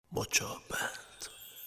مجابند.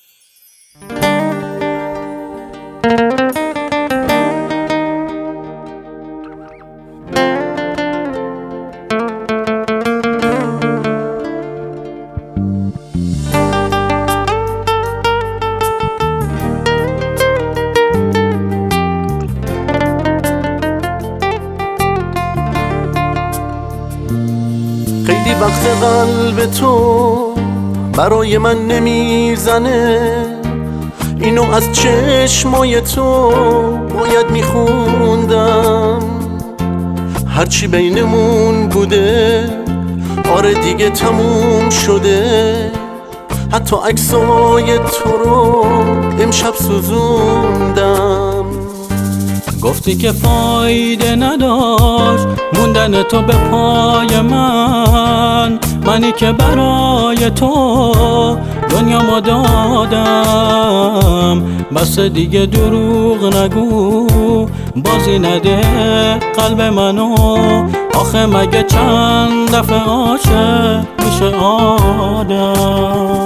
خیلی وقت قلب تو برای من نمیزنه، اینو از چشمای تو باید میخوندم. هرچی بینمون بوده آره دیگه تموم شده، حتی عکسای تو رو امشب سوزوندم. گفتی که فایده نداشت موندن تو به پای من، منی که برای تو دنیامو دادم. بس دیگه دروغ نگو، بازی نده قلب منو. آخه مگه چند دفعه عاشق میشه آدم؟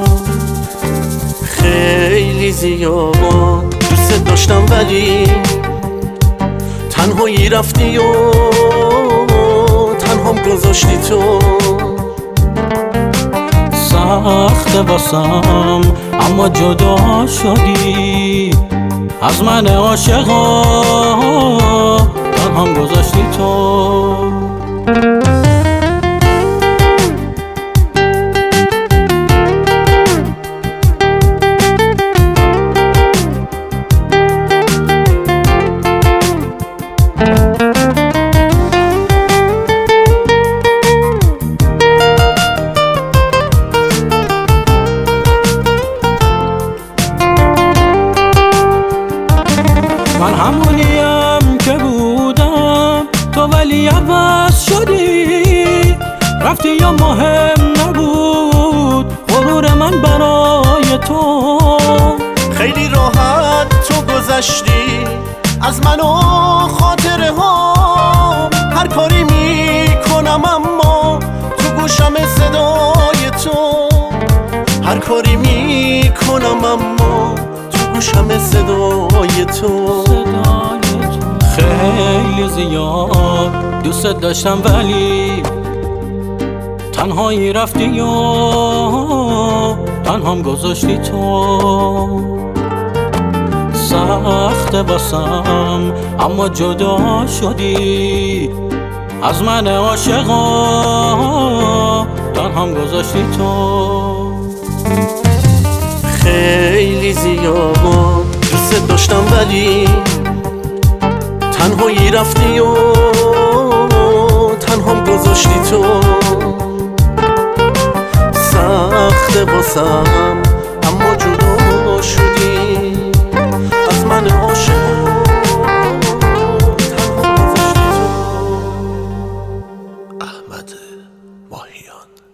خیلی زیاد دوست داشتم ولی تنهایی رفتی و تنهام گذاشتی تو. سخته واسم اما جدا شدی از من عاشقا، تنهام گذاشتی تو. من همونیم که بودم تو ولی عوض شدی، رفتی یا مهم نبود غرور من برای تو. خیلی راحت تو گذشتی از من و خاطره ها، هر کاری میکنم اما تو گوشم صدای تو. هر کاری میکنم اما تو گوشم صدای تو. خیلی زیاد دوست داشتم ولی تنهایی رفتی و تنهام گذاشتی تو. سخته باسم اما جدا شدی از من عاشقا، تنهام گذاشتی تو. خیلی زیاد دوست داشتم ولی تنهایی رفتی و تنهام گذاشتی تو. سخته باسم اما جدا شدی از من عاشق، تنهام گذاشتی تو. احمد ماهیان.